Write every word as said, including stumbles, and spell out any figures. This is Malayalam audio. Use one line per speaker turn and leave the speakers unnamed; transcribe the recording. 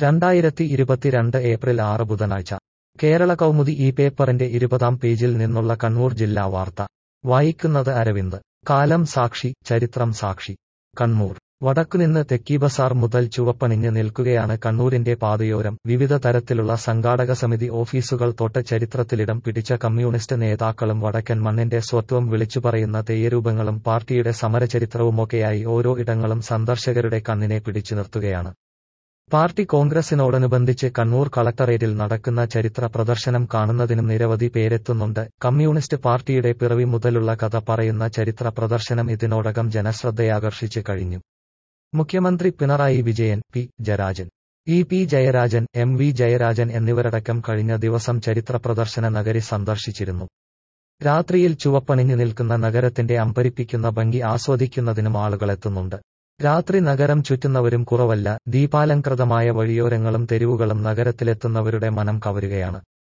രണ്ടായിരത്തി ഇരുപത്തിരണ്ട് ഏപ്രിൽ ആറ് ബുധനാഴ്ച കേരള കൗമുദി ഈ പേപ്പറിന്റെ ഇരുപതാം പേജിൽ നിന്നുള്ള കണ്ണൂർ ജില്ലാ വാർത്ത വായിക്കുന്നത് അരവിന്ദ്. കാലം സാക്ഷി, ചരിത്രം സാക്ഷി. കണ്ണൂർ. വടക്കുനിന്ന് തെക്കീബസാർ മുതൽ ചുവപ്പണിഞ്ഞ് നിൽക്കുകയാണ് കണ്ണൂരിന്റെ പാതയോരം. വിവിധ തരത്തിലുള്ള സംഘാടക സമിതി ഓഫീസുകൾ തൊട്ട് ചരിത്രത്തിലിടം പിടിച്ച കമ്മ്യൂണിസ്റ്റ് നേതാക്കളും വടക്കൻ മണ്ണിന്റെ സ്വത്വം വിളിച്ചുപറയുന്ന തെയ്യരൂപങ്ങളും പാർട്ടിയുടെ സമരചരിത്രവുമൊക്കെയായി ഓരോ ഇടങ്ങളും സന്ദർശകരുടെ കണ്ണിനെ പിടിച്ചു നിർത്തുകയാണ്. പാർട്ടി കോൺഗ്രസിനോടനുബന്ധിച്ച് കണ്ണൂർ കളക്ടറേറ്റിൽ നടക്കുന്ന ചരിത്ര പ്രദർശനം കാണുന്നതിനും നിരവധി പേരെത്തുന്നുണ്ട്. കമ്മ്യൂണിസ്റ്റ് പാർട്ടിയുടെ പിറവി മുതലുള്ള കഥ പറയുന്ന ചരിത്ര പ്രദർശനം ഇതിനോടകം ജനശ്രദ്ധയാകർഷിച്ച് കഴിഞ്ഞു. മുഖ്യമന്ത്രി Pinarayi Vijayan, P Jayarajan, E P Jayarajan, M V Jayarajan എന്നിവരടക്കം കഴിഞ്ഞ ദിവസം ചരിത്ര പ്രദർശന നഗരി സന്ദർശിച്ചിരുന്നു. രാത്രിയിൽ ചുവപ്പണിഞ്ഞു നിൽക്കുന്ന നഗരത്തിന്റെ അമ്പരിപ്പിക്കുന്ന ഭംഗി ആസ്വദിക്കുന്നതിനും ആളുകളെത്തുന്നുണ്ട്. രാത്രി നഗരം ചുറ്റുന്നവരും കുറവല്ല. ദീപാലംകൃതമായ വഴിയോരങ്ങളും തെരുവുകളും നഗരത്തിലെത്തുന്നവരുടെ മനം കവരുകയാണ്.